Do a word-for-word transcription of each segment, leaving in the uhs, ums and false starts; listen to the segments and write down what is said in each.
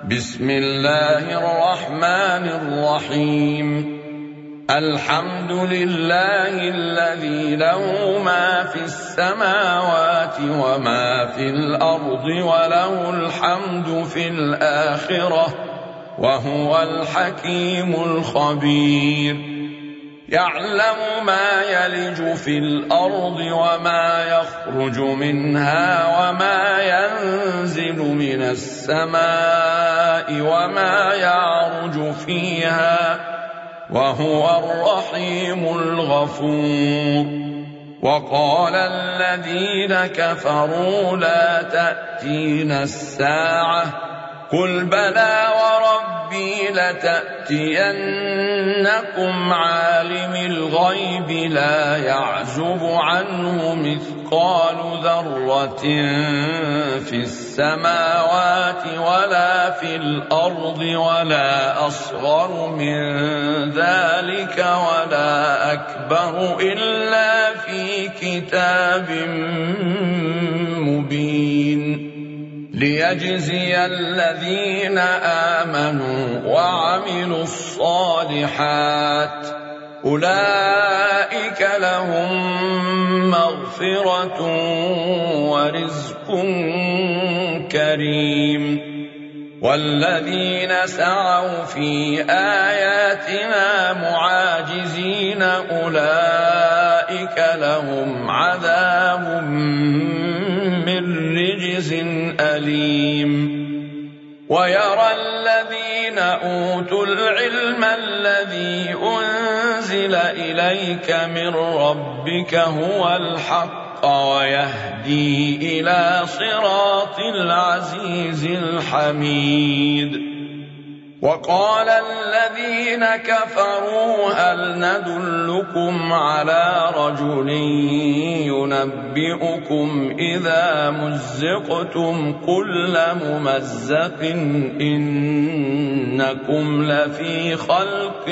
بسم الله الرحمن الرحيم. الحمد لله الذي له ما في السماوات وما في الأرض وله الحمد في الآخرة وهو الحكيم الخبير. يعلم ما يلج في الأرض وما يخرج منها وما ينزل من السماء وما يعرج فيها وهو الرحيم الغفور. وقال الذين كفروا لا تأتينا الساعة قل بلى وربي لتأتينكم عالم الغيب لا يعزب عنه مثقال ذرة في السماوات ولا في الأرض ولا أصغر من ذلك ولا أكبر إلا في كتاب مبين ليجزي الذين آمنوا وعملوا الصالحات أولئك لهم مغفرة ورزق كريم. والذين سعوا في آياتنا معاجزين أولئك لهم عذاب من رجز أليم. ويرى الذين أوتوا العلم الذي أنزل إليك من ربك هو الحق ويهدي إلى صراط العزيز الحميد. وقال الذين كفروا هل ندلكم على رجل ينبئكم إذا مزقتم كل ممزق إنكم لفي خلق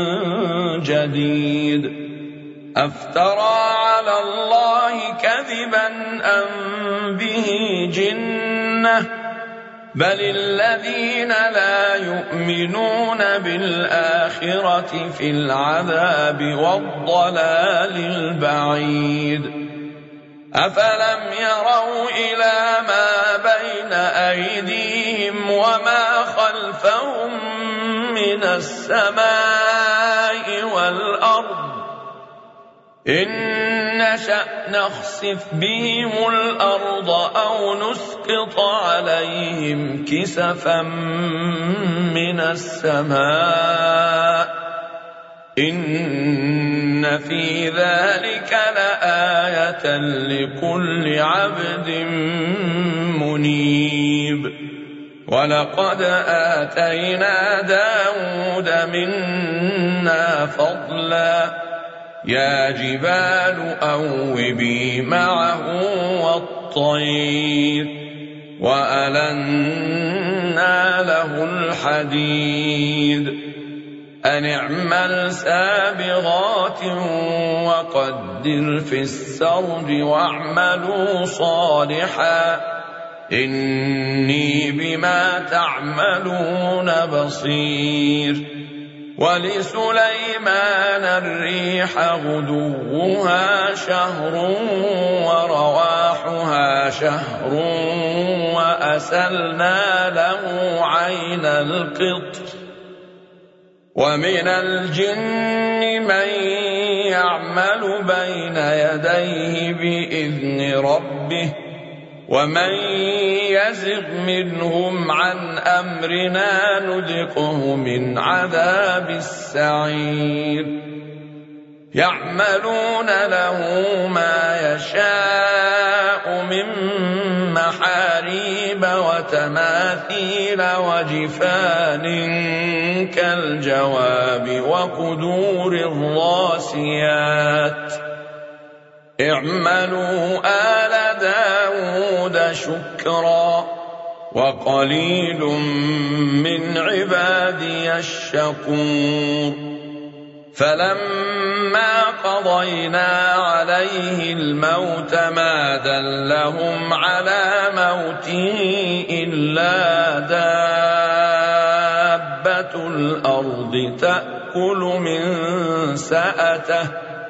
جديد أفترى على الله كذبا أم به جنة بل الذين لا يؤمنون بالآخرة في العذاب والضلال البعيد. أفلم يروا إلى ما بين أيديهم وما خلفهم من السماء والأرض إن نشأ نخسف بهم الأرض أو نسقط عليهم كسفا من السماء إن في ذلك لآية لكل عبد منيب. ولقد آتينا داود منا فضلا يا جبال أوبي معه والطير وألنا له الحديد أن اعمل سابغات وقدر في السرد واعملوا صالحا إني بما تعملون بصير. ولسليمان الريح غدوها شهر ورواحها شهر وأسلنا له عين القطر ومن الجن من يعمل بين يديه بإذن ربه ومن يزغ منهم عن أمرنا نذقه من عذاب السعير. يعملون له ما يشاء من محاريب وتماثيل وجفان كالجواب وقدور الراسيات اعملوا آل داود شكرا وقليل من عبادي الشكور. فلما قضينا عليه الموت ما دلهم على موته إلا دابة دابة الأرض تأكل من سأته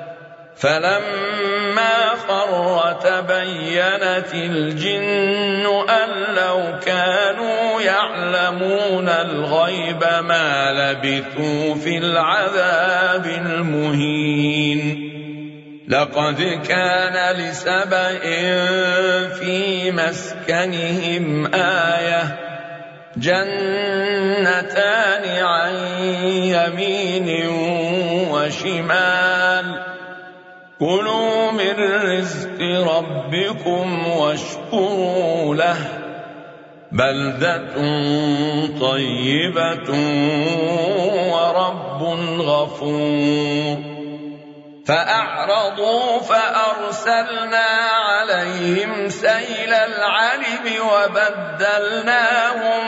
فلما خر تبينت الجن أن لو كانوا يعلمون الغيب ما لبثوا في العذاب المهين لقد كان لسبإ في مسكنهم آية جنتان عن يمين وشمال كلوا من رزق ربكم واشكروا له بلدة طيبة ورب غفور فأعرضوا فأرسلنا عليهم سيل العرم وبدلناهم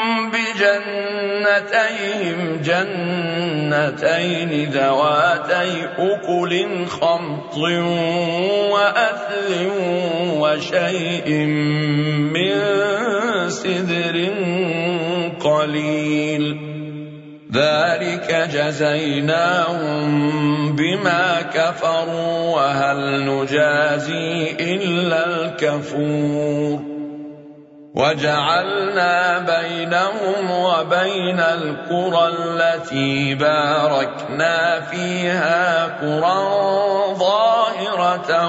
بجنتيهم جنتين ذواتي أكل خمط وأثل وشيء من سدر قليل ذلك جزيناهم بما كفروا وهل نجازي إلا الكفور وجعلنا بينهم وبين القرى التي باركنا فيها قرى ظاهرة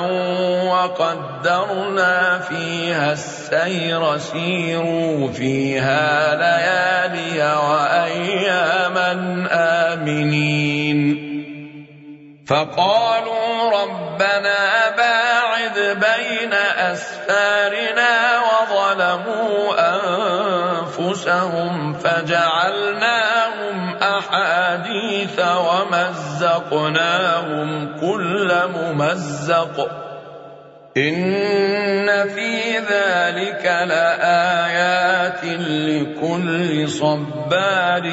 وقدرنا فيها السير سيروا فيها ليالي وأياما آمنين فقالوا ربنا باعد بين أسفارنا وظلموا أنفسهم فجعلناهم أحاديث ومزقناهم كل ممزق إن في ذلك لآيات لكل صبار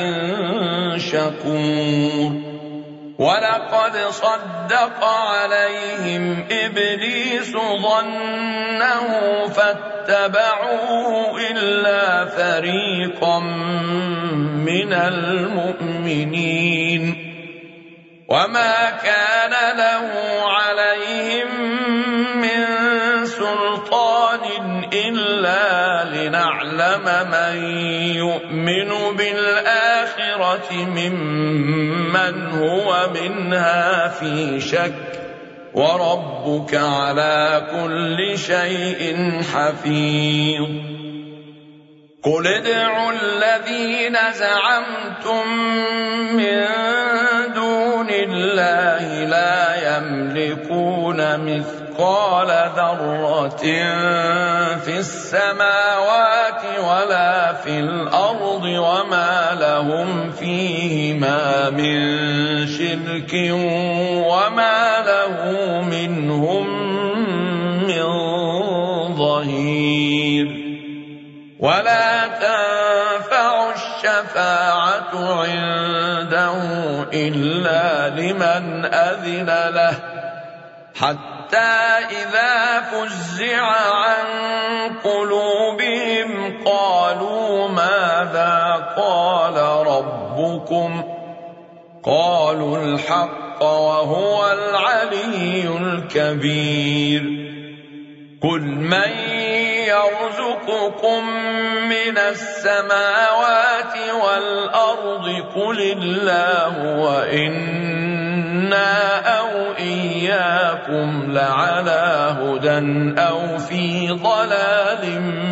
شكور ولقد صدق عليهم إبليس ظنه فاتبعوه إلا فريقا من المؤمنين وما كان له عليهم من سلطان إلا لنعلم من يؤمن بالآخرة ممن هو منها في شك وربك على كل شيء حفيظ قل ادعوا الذين زعمتم من دون الله لا يملكون مثقال ذرة في السماوات ولا في الأرض وما لهم فيهما من شرك وما له منهم من ظهير ولا تنفع الشفاعة عنده إلا لمن أذن له حتى إذا فزع عن قلوبهم قالوا ماذا قال ربكم قالوا الحق وهو العلي الكبير قل من يرزقكم من السماوات والأرض قل الله وإنا أو إياكم لعلى هدى أو في ضلال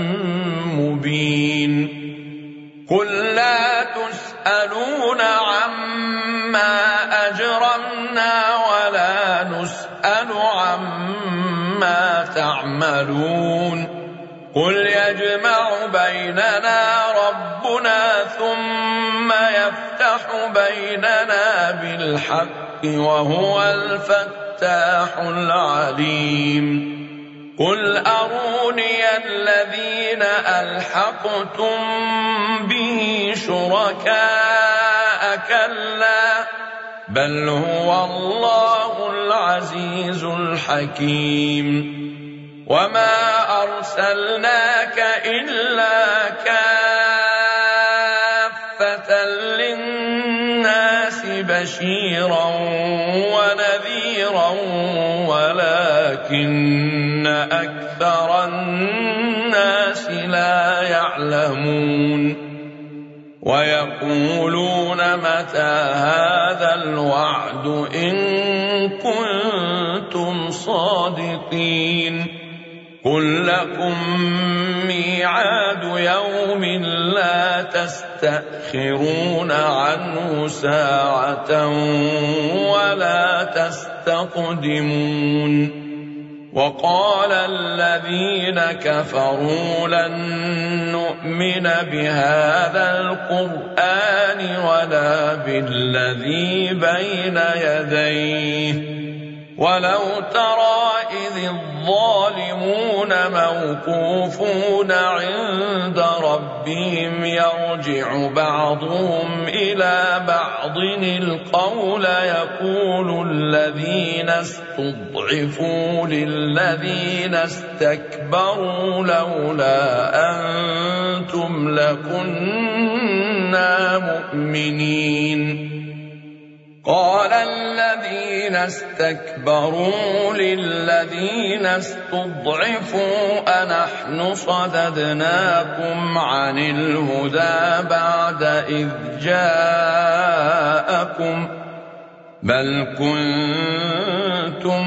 مبين قل لا تسألون عما أجرمنا ولا نسأل عما تعملون قل يجمع بيننا ربنا ثم يفتح بيننا بالحق وهو الفتاح العليم قل أروني الذين ألحقتم به شركاء كلا بل هو الله العزيز الحكيم وما أرسلناك إلا كافة للناس بشيرا ونذيرا ولكن أكثر الناس لا يعلمون ويقولون متى هذا الوعد إن كنتم صادقين قل لكم ميعاد يوم لا تستأخرون عنه ساعة ولا تستقدمون وقال الذين كفروا لن نؤمن بهذا القرآن ولا بالذي بين يديه ولو ترى إذ الظالمون موقوفون عند ربهم يرجع بعضهم إلى بعض القول يقول الذين استضعفوا للذين استكبروا لولا أنتم لكنا مؤمنين قال الذين استكبروا للذين استضعفوا أنحن صددناكم عن الهدى بعد إذ جاءكم بل كنتم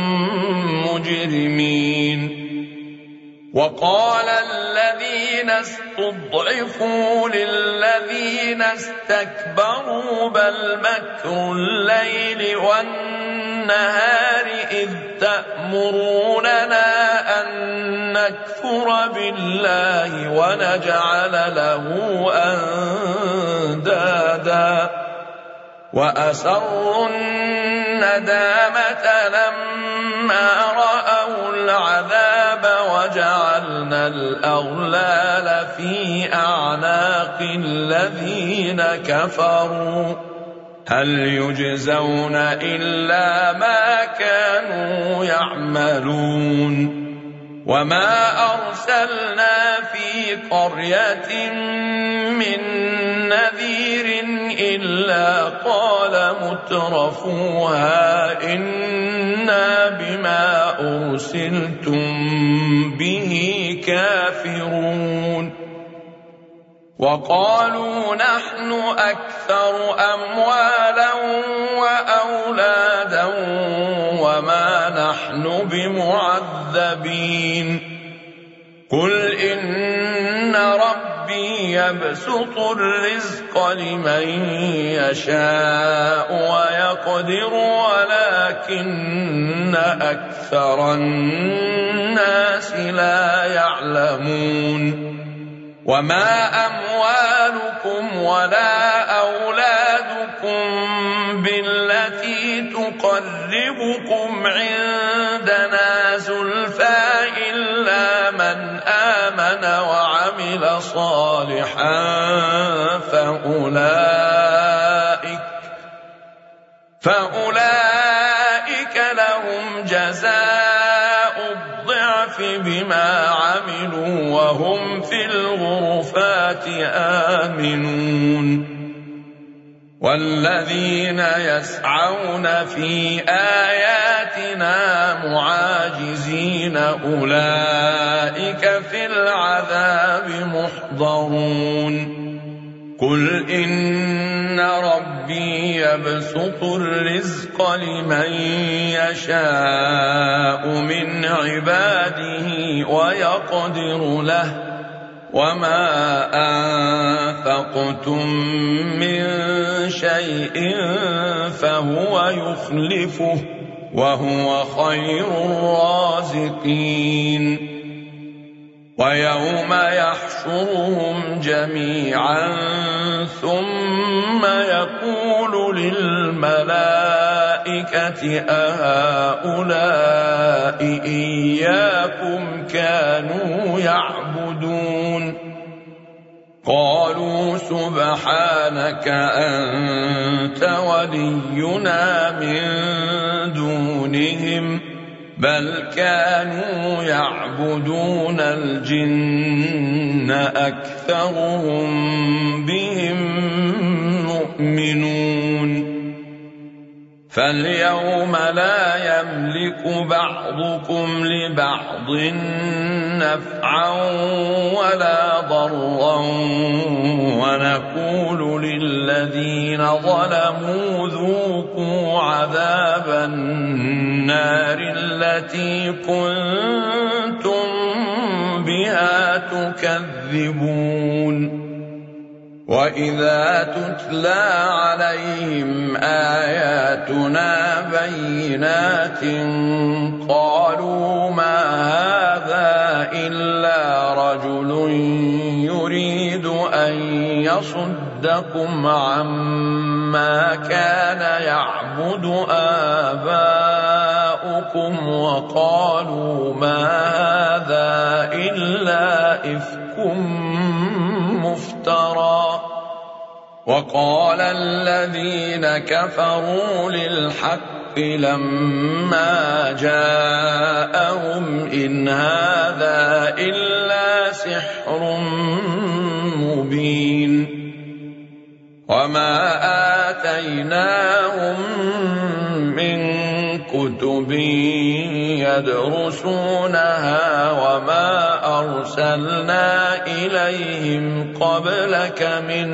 مجرمين وقال الذين استضعفوا للذين استكبروا بل مكر الليل والنهار إذ تأمروننا أن نكفر بالله ونجعل له أندادا وأسروا الندامة لما رأوا العذاب وجعلنا الأغلال في أعناق الذين كفروا هل يجزون إلا ما كانوا يعملون وما أرسلنا في قرية من نذير إلا قال مترفوها إنا بما أرسلتم به كافرون وقالوا نحن أكثر أموالا وأولادا وما نحن بمعذبين قل إن ربي يبسط الرزق لمن يشاء ويقدر ولكن أكثر الناس لا يعلمون وما أموالكم ولا أولادكم بالتي تقربكم عندنا زلفى إلا من آمن وعمل صالحا فأولئك فأولئك لهم جزاء الضعف بما عملوا وهم في الغرفات آمنون والذين يسعون في آياتنا معاجزين أولئك في العذاب محضرون قل إن ربي يبسط الرزق لمن يشاء من عباده ويقدر له وما أنفقتم من شيء فهو يخلفه وهو خير الرازقين ويوم يحشرهم جميعا ثم يقول للملائكة أهؤلاء إياكم كانوا يعبدون قالوا سبحانك أنت ولينا من دونهم بل كانوا يعبدون الجن أكثرهم بهم يؤمنون فاليوم لا يملك بعضكم لبعض نفعا ولا ضرا ونقول للذين ظلموا ذوقوا عذاب النار التي كنتم بها تكذبون وإذا تتلى عليهم آياتنا بينات قالوا ما هذا إلا رجل يريد أن يصدكم عما كان يعبد آباؤكم وقالوا ما هذا إلا إفك مفترى وقال الذين كفروا للحق لما جاءهم إن هذا إلا سحر مبين وما آتيناهم من كتب يدرسونها وما أرسلنا إليهم قبلك من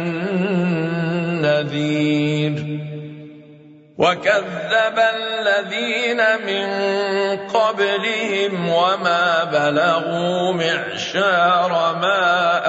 نذير وكذب الذين من قبلهم وما بلغوا معشار ما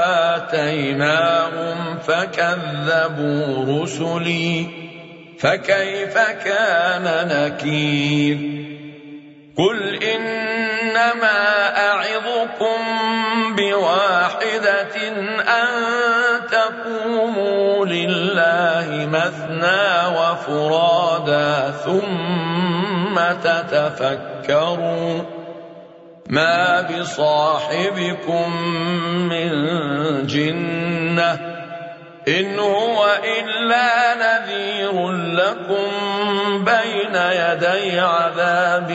آتيناهم فكذبوا رسلي فكيف كان نكير قل إنما أعظكم بواحدة أن تقوموا لله مثنى وفرادا ثم تتفكروا ما بصاحبكم من جنة إن هو إلا نذير لكم بين يدي عذاب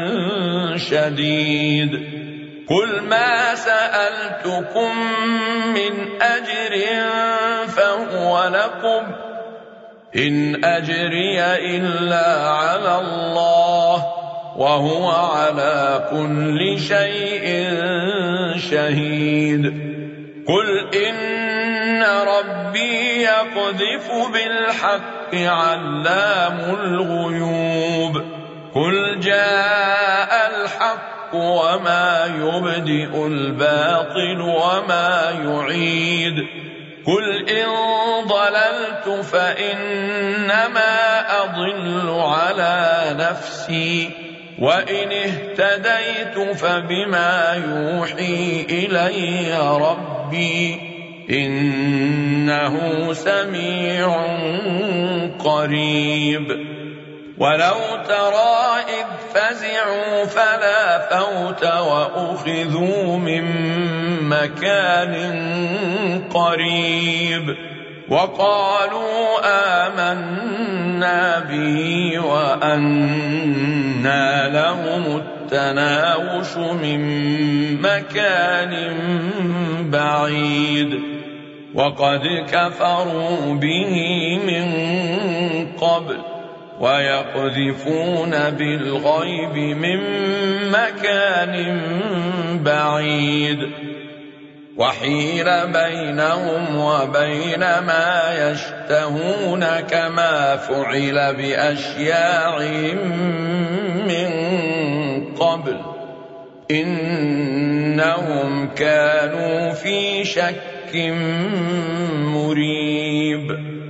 شديد قل ما سألتكم من أجر فهو لكم إن أجري إلا على الله وهو على كل شيء شهيد قل إن ربي يقذف بالحق علام الغيوب قل جاء الحق وما يبدئ الباطل وما يعيد قل إن ضللت فإنما أضل على نفسي وإن اهتديت فبما يوحي إلي ربي إنه سميع قريب ولو ترى إذ فزعوا فلا فوت وأخذوا من مكان قريب وقالوا آمنا به وأنى لهم التناوش من مكان بعيد وقد كفروا به من قبل ويقذفون بالغيب من مكان بعيد وحيل بينهم وبين ما يشتهون كما فعل بأشياعهم من قبل إنهم كانوا في شك مريب